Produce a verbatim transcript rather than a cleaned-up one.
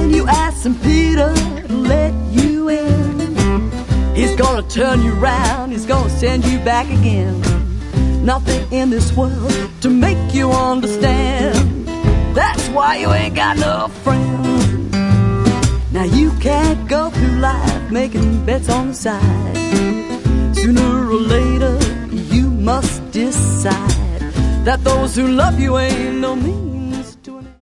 when you ask Saint Peter to let you in, he's gonna turn you round, he's gonna send you back again. Nothing in this world to make you understand. That's why you ain't got no friend. Now you can't go through life making bets on the side. Sooner or later you must decide that those who love you ain't no mean